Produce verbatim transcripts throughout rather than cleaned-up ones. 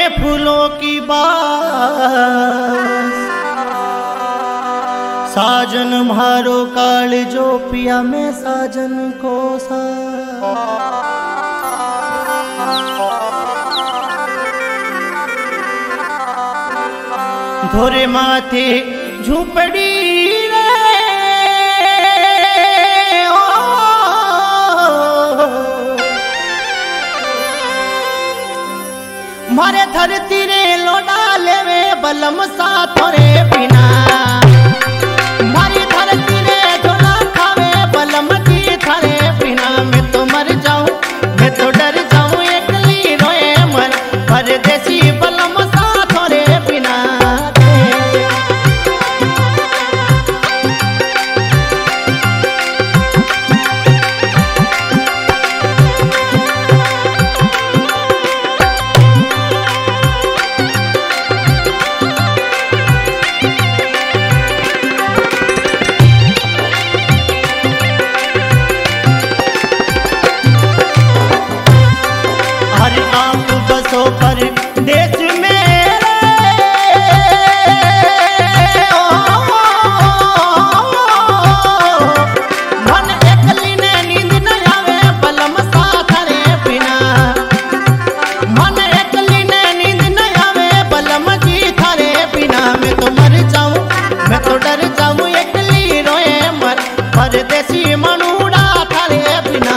फूलों की बास साजन मारो काल जो पिया में साजन को सा धोरे माथे झूपड़ी रे ओ, मारे धरती रे लोडा लेवे बलम सा थोरे बिना मारी धरती रे झोला खावे बलम जी थारे बिना मैं तो मर जाऊं मैं तो डर जाऊं एकली रोए मन परदेसी बलम सा थोरे बिना पर देश मेरे ओ, मन एकली ने नींद न आवे बलम सा थारे बिना मन एकली ने नींद न आवे बलम जी थारे बिना मैं तो मर जाऊं मैं तो डर जाऊं एकली रोए मर परदेसी मनुड़ा थारे बिना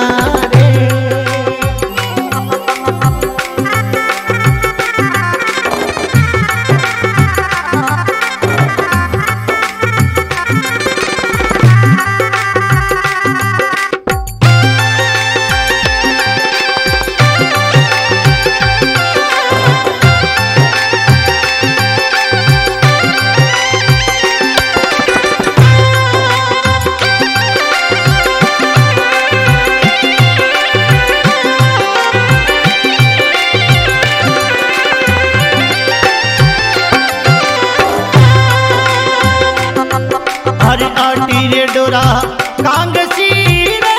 हर आटी रे डोरा कांगसी रे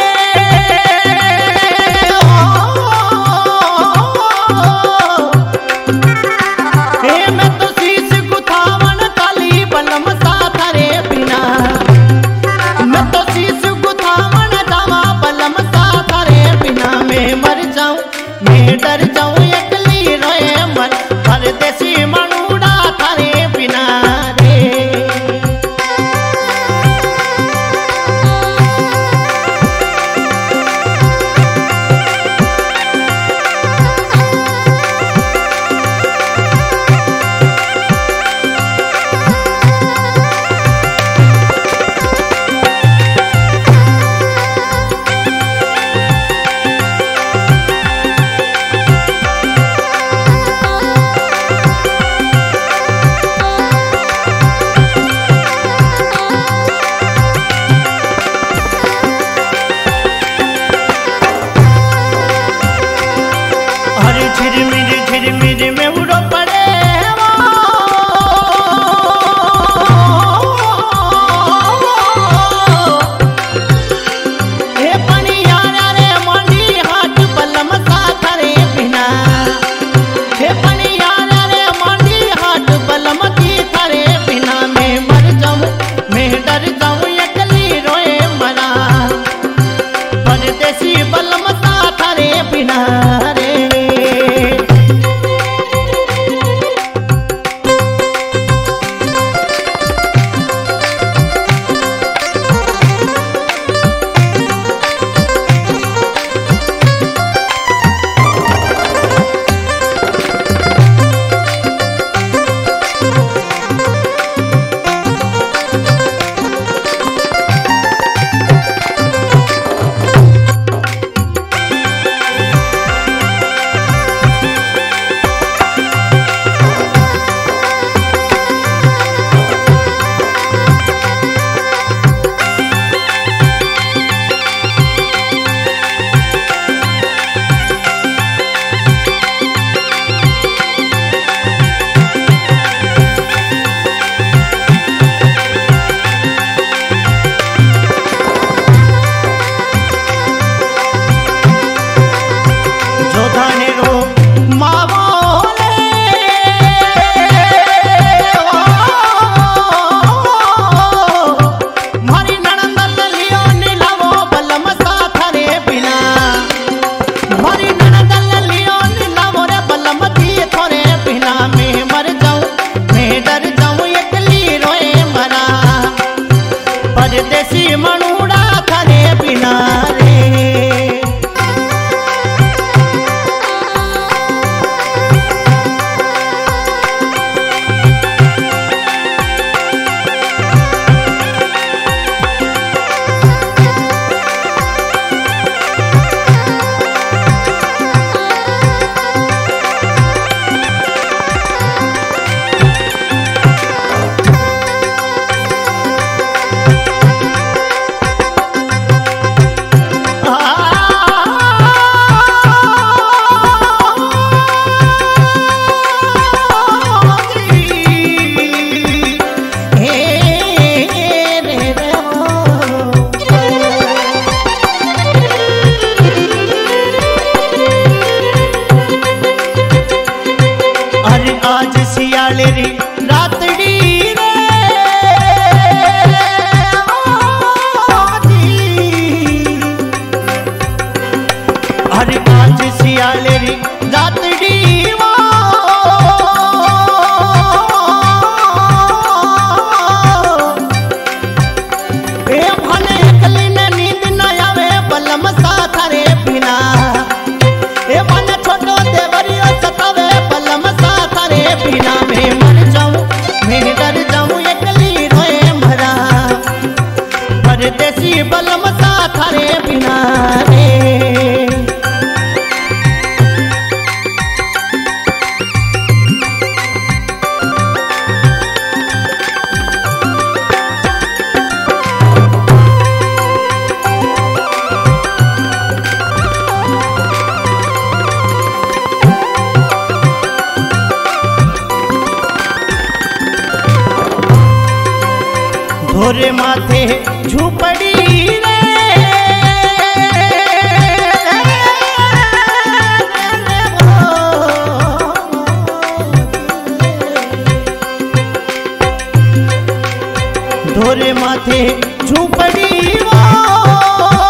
ओ, हे मैं तो शीश गुथावन काली बलम सा थारे बिना मैं तो शीश गुथावन जावा बलम सा थारे बिना मैं मर जाऊं मैं डर जाऊं एकली रोए मन परदेसी मनुड़ा थारे बिना रे झिरमिर झिरमिर में उड़ो पड़े हे पनियारा रे मंडी हाथ बलम सा थारे बिना हे पनियारा रे मंडी हाथ बलम की थारे बिना मैं मर जाऊं मैं डर जाऊं एकली रोए मरा परदेसी बलम सा थारे बिना रे सियाले री रातड़ी रे हर कांच सियाले री रातड़ी बलम सा थारे बिना रे धोरे माथे झूपड़ी रे धोरे माथे झूपड़ी वो